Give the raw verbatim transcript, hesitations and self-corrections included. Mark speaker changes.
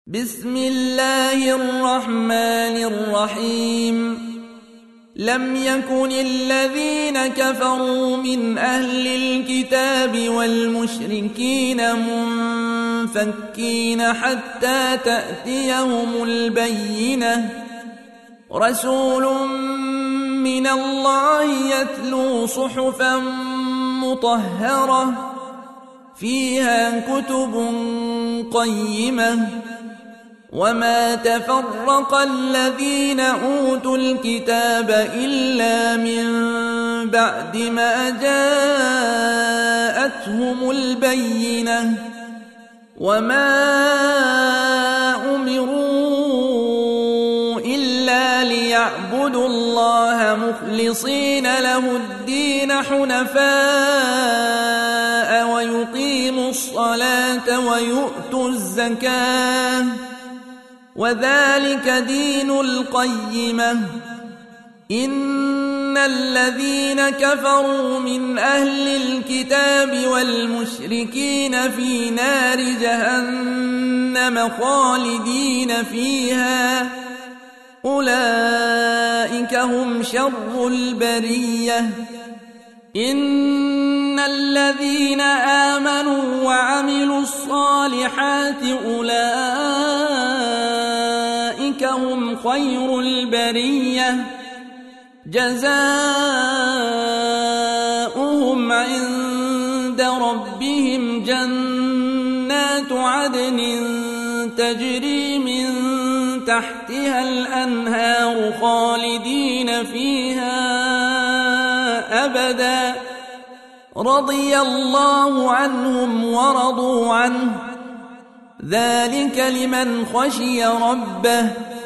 Speaker 1: بسم الله الرحمن الرحيم لم يكن الذين كفروا من أهل الكتاب والمشركين منفكين حتى تأتيهم البينة رسول من الله يتلو صحفا مطهرة فيها كتب قيمة وما تفرق الذين أوتوا الكتاب إلا من بعد ما جاءتهم البينة وما أمروا إلا ليعبدوا الله مخلصين له الدين حنفاء ويقيموا الصلاة ويؤتوا الزكاة وذلك دين القيمة إن الذين كفروا من أهل الكتاب والمشركين في نار جهنم خالدين فيها أولئك هم شر البرية إن الذين آمنوا وعملوا الصالحات أولئك هم خير البرية جزاؤهم عند ربهم جنات عدن تجري من تحتها الأنهار خالدين فيها أبدا رضي الله عنهم ورضوا عنه ذلك لمن خشي ربه